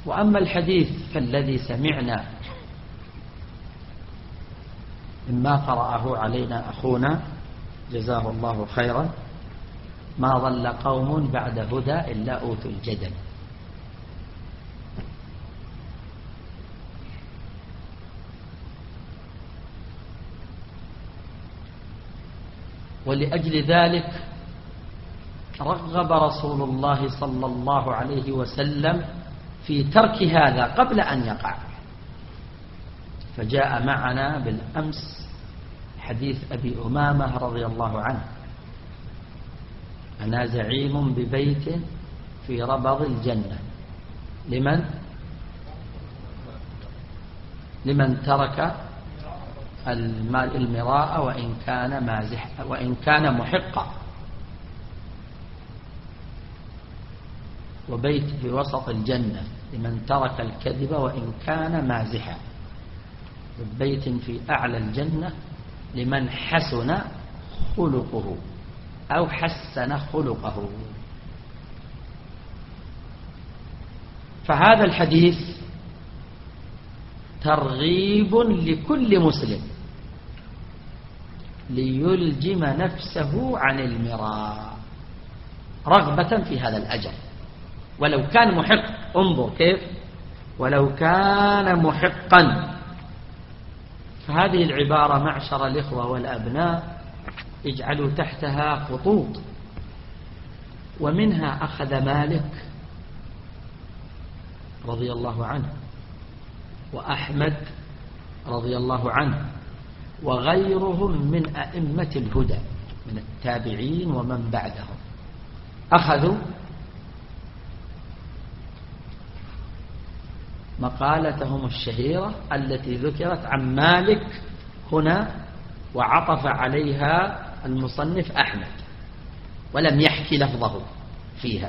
وأما الحديث فالذي سمعنا مما قرأه علينا أخونا جزاه الله خيرا: ما ضل قوم بعد هدى إلا أوتوا الجدل. ولأجل ذلك رغب رسول الله صلى الله عليه وسلم في ترك هذا قبل أن يقع. فجاء معنا بالأمس حديث أبي أمامة رضي الله عنه: أنا زعيم ببيت في ربض الجنة لمن ترك المراء وإن كان محقا. وبيت في وسط الجنة لمن ترك الكذب وإن كان مازحا. وبيت في أعلى الجنة لمن حسن خلقه أو حسن خلقه. فهذا الحديث ترغيب لكل مسلم ليلجم نفسه عن المراء رغبة في هذا الأجر ولو كان محق. انظر كيف: ولو كان محقا. فهذه العبارة معشر الإخوة والأبناء اجعلوا تحتها خطوط. ومنها أخذ مالك رضي الله عنه وأحمد رضي الله عنه وغيرهم من أئمة الهدى من التابعين ومن بعدهم، أخذوا مقالتهم الشهيرة التي ذكرت عن مالك هنا وعطف عليها المصنف أحمد ولم يحكي لفظه فيها.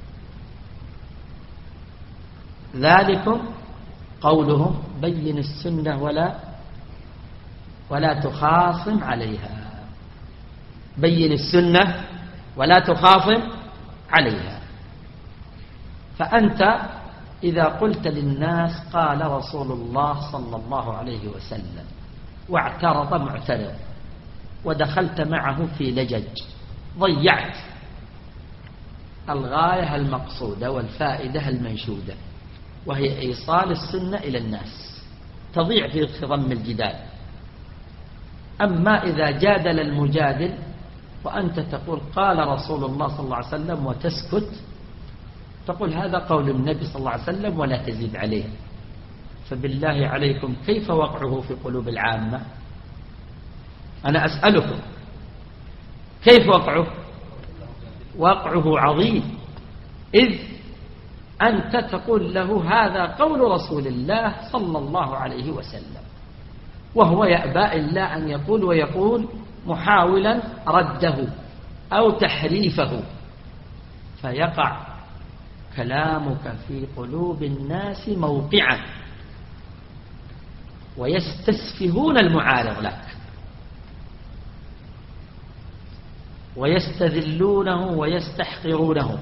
ذلكم قولهم: بين السنة ولا تخاصم عليها. بين السنة ولا تخاصم عليها. فأنت إذا قلت للناس قال رسول الله صلى الله عليه وسلم واعترض معترض ودخلت معه في لجج، ضيعت الغاية المقصودة والفائدة المنشودة، وهي إيصال السنة إلى الناس، تضيع في خضم الجدال. أما إذا جادل المجادل وأنت تقول قال رسول الله صلى الله عليه وسلم وتسكت، تقول هذا قول النبي صلى الله عليه وسلم ولا تزيد عليه، فبالله عليكم كيف وقعه في قلوب العامة؟ أنا أسألكم كيف وقعه؟ وقعه عظيم، إذ أنت تقول له هذا قول رسول الله صلى الله عليه وسلم، وهو يأبى إلا أن يقول، ويقول محاولا رده أو تحريفه، فيقع كلامك في قلوب الناس موقعا ويستسفهون المعارض لك ويستذلونه ويستحقرونه،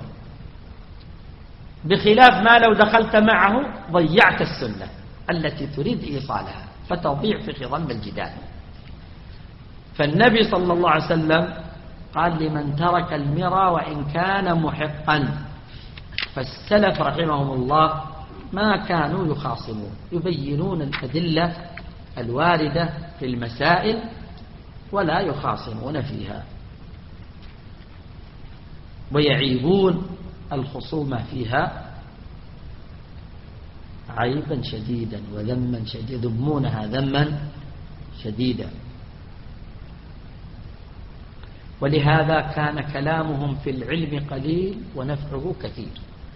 بخلاف ما لو دخلت معه ضيعت السنة التي تريد إيصالها فتضيع في خضم الجدال. فالنبي صلى الله عليه وسلم قال لمن ترك المرى وإن كان محقا. فالسلف رحمهم الله ما كانوا يخاصمون، يبينون الأدلة الواردة في المسائل ولا يخاصمون فيها، ويعيبون الخصومة فيها عيبا شديدا وذما شديدا، يذمونها ذما شديدا. ولهذا كان كلامهم في العلم قليل ونفعه كثير،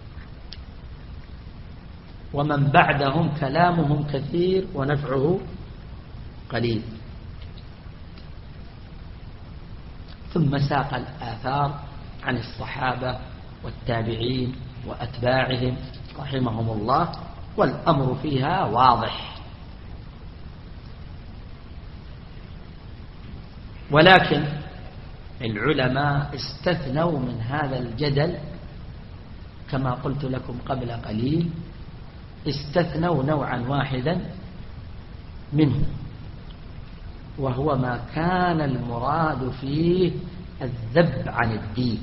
ومن بعدهم كلامهم كثير ونفعه قليل. ثم ساق الآثار عن الصحابة والتابعين وأتباعهم رحمهم الله، والأمر فيها واضح. ولكن العلماء استثنوا من هذا الجدل كما قلت لكم قبل قليل استثنوا نوعا واحدا منه، وهو ما كان المراد فيه الذب عن الدين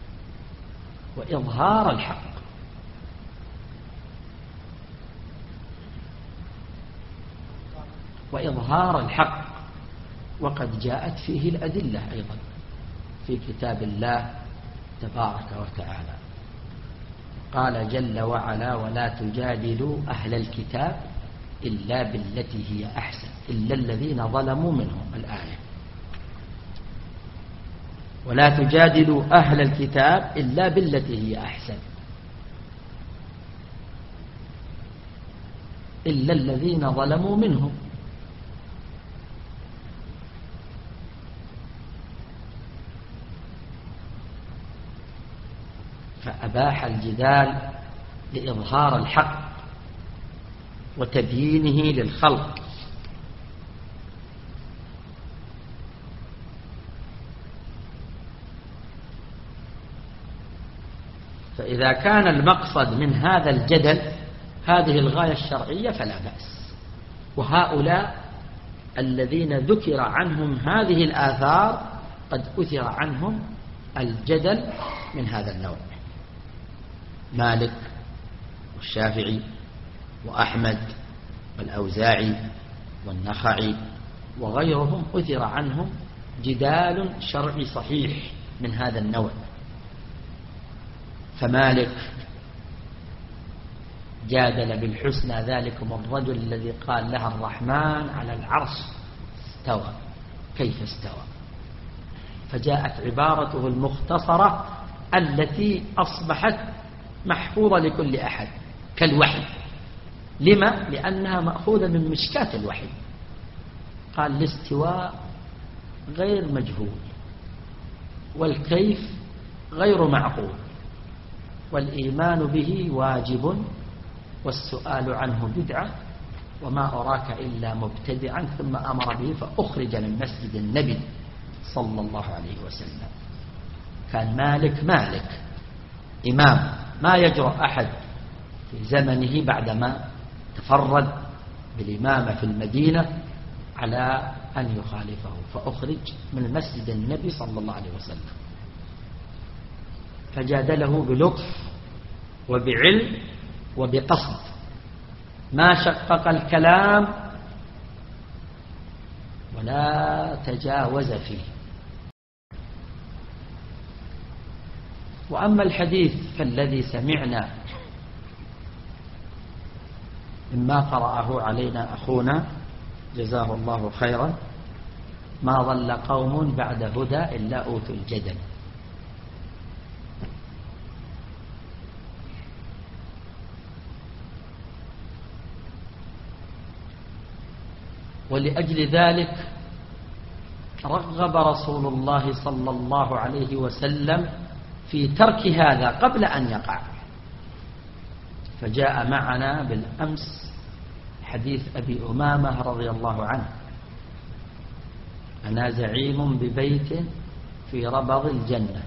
وإظهار الحق. وإظهار الحق، وقد جاءت فيه الأدلة أيضا في كتاب الله تبارك وتعالى. قال جل وعلا: ولا تجادلوا أهل الكتاب إلا بالتي هي أحسن إلا الذين ظلموا منهم. الآية: ولا تجادلوا أهل الكتاب إلا بالتي هي أحسن إلا الذين ظلموا منهم. فأباح الجدال لإظهار الحق وتبيينه للخلق. فإذا كان المقصد من هذا الجدل هذه الغاية الشرعية فلا بأس. وهؤلاء الذين ذكر عنهم هذه الآثار قد أثر عنهم الجدل من هذا النوع: مالك والشافعي وأحمد والأوزاعي والنخعي وغيرهم أثر عنهم جدال شرعي صحيح من هذا النوع. فمالك جادل بالحسنى ذلكم الرجل الذي قال لها الرحمن على العرش استوى، كيف استوى؟ فجاءت عبارته المختصرة التي أصبحت محفوظة لكل أحد كالوحي. لما؟ لأنها مأخوذة من مشكاة الوحي. قال: الاستواء غير مجهول، والكيف غير معقول، والإيمان به واجب، والسؤال عنه بدعة، وما أراك إلا مبتدعا. ثم أمر به فأخرج من مسجد النبي صلى الله عليه وسلم. كان مالك إمام ما يجرؤ أحد في زمنه بعدما تفرد بالإمامة في المدينة على أن يخالفه، فأخرج من مسجد النبي صلى الله عليه وسلم. فجادله بلطف وبعلم وبقصد، ما شقق الكلام ولا تجاوز فيه. وأما الحديث فالذي سمعنا مما قرأه علينا أخونا جزاه الله خيرا: ما ضل قوم بعد هدى إلا أوتوا الجدل. ولأجل ذلك رغب رسول الله صلى الله عليه وسلم في ترك هذا قبل أن يقع. فجاء معنا بالأمس حديث أبي أمامة رضي الله عنه: أنا زعيم ببيت في ربض الجنة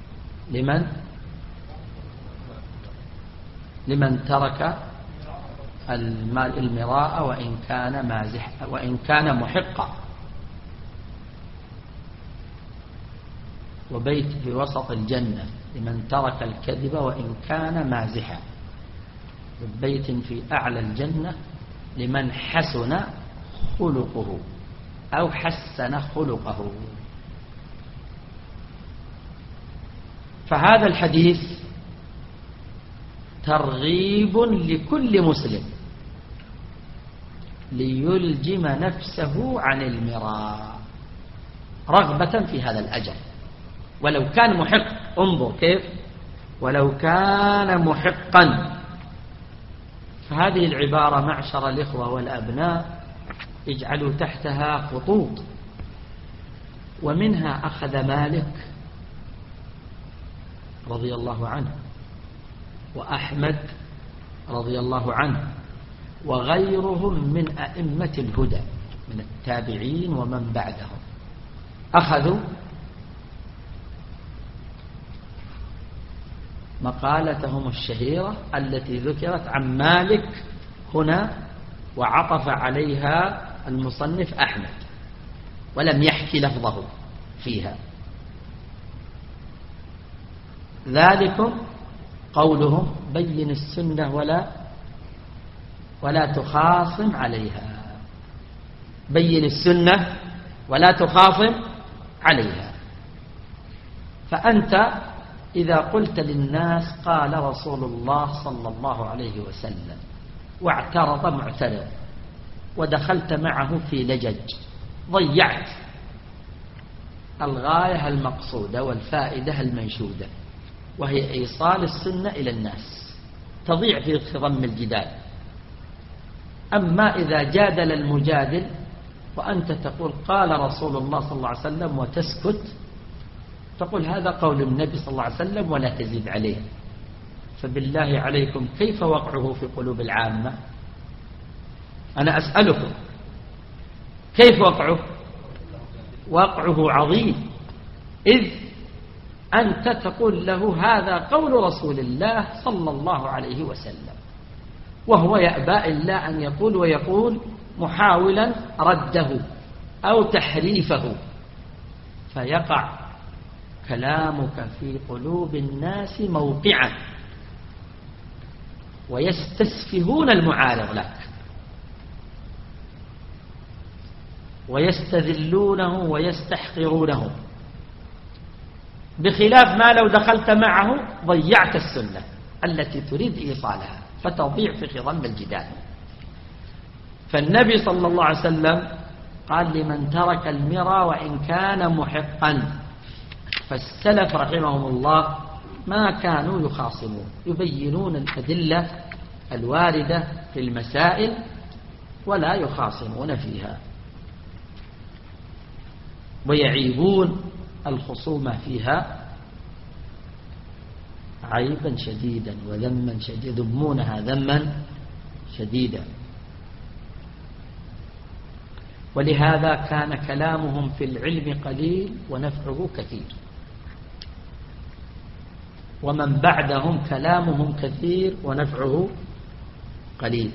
لمن ترك المراء وإن كان محقا، وبيت في وسط الجنة لمن ترك الكذب وإن كان مازحا، وبيت في أعلى الجنة لمن حسن خلقه أو حسن خلقه. فهذا الحديث ترغيب لكل مسلم ليلجم نفسه عن المراء رغبة في هذا الأجر ولو كان محق. انظر كيف، ولو كان محقا. فهذه العبارة معشر الإخوة والأبناء اجعلوا تحتها خطوط. ومنها أخذ مالك رضي الله عنه وأحمد رضي الله عنه وغيرهم من أئمة الهدى من التابعين ومن بعدهم، أخذوا مقالتهم الشهيرة التي ذكرت عن مالك هنا وعطف عليها المصنف أحمد ولم يحكي لفظه فيها. ذلكم قولهم بين السنة ولا تخاصم عليها. بين السنة ولا تخاصم عليها. فأنت إذا قلت للناس قال رسول الله صلى الله عليه وسلم واعترض معترض ودخلت معه في لجج، ضيعت الغاية المقصودة والفائدة المنشودة، وهي إيصال السنة إلى الناس، تضيع في خضم الجدال. أما إذا جادل المجادل وأنت تقول قال رسول الله صلى الله عليه وسلم وتسكت، تقول هذا قول النبي صلى الله عليه وسلم ولا تزيد عليه، فبالله عليكم كيف وقعه في قلوب العامة؟ أنا أسألكم كيف وقعه؟ وقعه عظيم، إذ أنت تقول له هذا قول رسول الله صلى الله عليه وسلم، وهو يأبى إلا أن يقول، ويقول محاولا رده أو تحريفه، فيقع كلامك في قلوب الناس موقعا ويستسفهون المعارض لك ويستذلونه ويستحقرونه، بخلاف ما لو دخلت معه ضيعت السنة التي تريد إيصالها فتضيع في خضم الجدال. فالنبي صلى الله عليه وسلم قال لمن ترك المرى وإن كان محقا. فالسلف رحمهم الله ما كانوا يخاصمون، يبينون الأدلة الواردة في المسائل ولا يخاصمون فيها، ويعيبون الخصومة فيها عيبا شديدا وذما شديدا، يذمونها ذما شديدا. ولهذا كان كلامهم في العلم قليل ونفعه كثير، ومن بعدهم كلامهم كثير ونفعه قليل.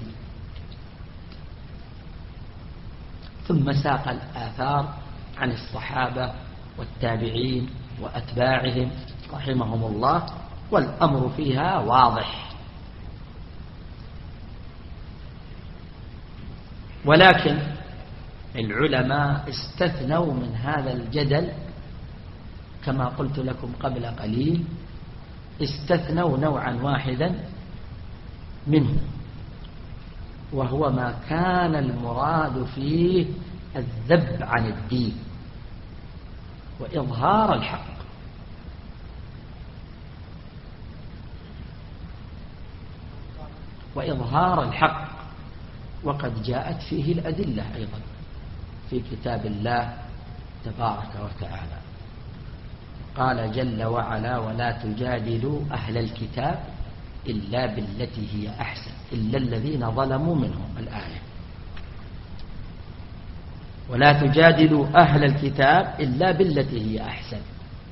ثم ساق الآثار عن الصحابة والتابعين وأتباعهم رحمهم الله، والأمر فيها واضح. ولكن العلماء استثنوا من هذا الجدل كما قلت لكم قبل قليل، استثنوا نوعا واحدا منه، وهو ما كان المراد فيه الذب عن الدين وإظهار الحق. وإظهار الحق، وقد جاءت فيه الأدلة أيضا في كتاب الله تبارك وتعالى. قال جل وعلا ولا تجادلوا أهل الكتاب إلا بالتي هي أحسن إلا الذين ظلموا منهم، الآية. ولا تجادلوا أهل الكتاب إلا بالتي هي أحسن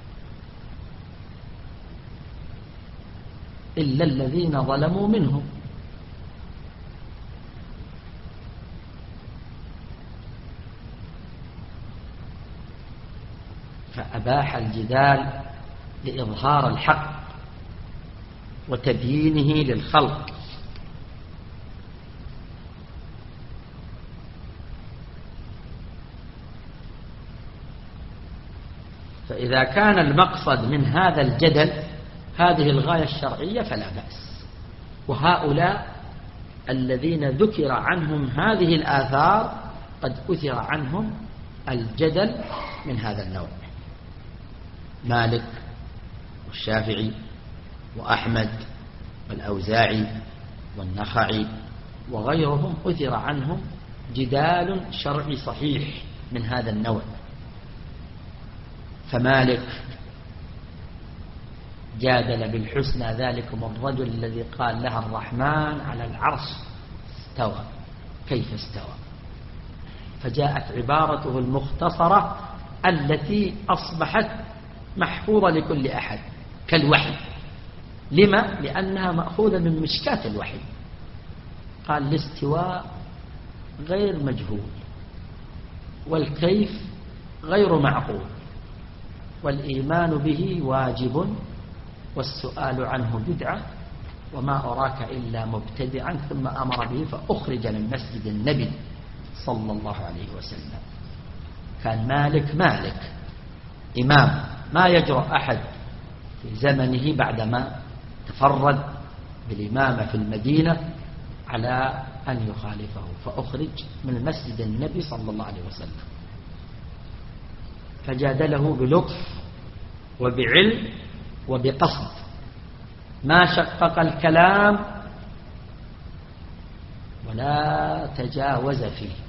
إلا الذين ظلموا منهم. فأباح الجدال لإظهار الحق وتبيينه للخلق. فإذا كان المقصد من هذا الجدل هذه الغاية الشرعية فلا بأس. وهؤلاء الذين ذكر عنهم هذه الآثار قد أثر عنهم الجدل من هذا النوع، مالك والشافعي وأحمد والأوزاعي والنخعي وغيرهم أثر عنهم جدال شرعي صحيح من هذا النوع. فمالك جادل بالحسنى ذلكم الرجل الذي قال لها الرحمن على العرش استوى، كيف استوى؟ فجاءت عبارته المختصرة التي أصبحت محفوظة لكل أحد كالوحي. لما؟ لأنها مأخوذة من مشكاة الوحي. قال الاستواء غير مجهول، والكيف غير معقول، والإيمان به واجب، والسؤال عنه بدعة، وما أراك إلا مبتدعا. ثم أمر به فأخرج من مسجد النبي صلى الله عليه وسلم. كان مالك إمام ما يجرؤ أحد في زمنه بعدما تفرد بالإمامة في المدينة على أن يخالفه، فأخرج من مسجد النبي صلى الله عليه وسلم. فجادله بلطف وبعلم وبقصد، ما شقق الكلام ولا تجاوز فيه.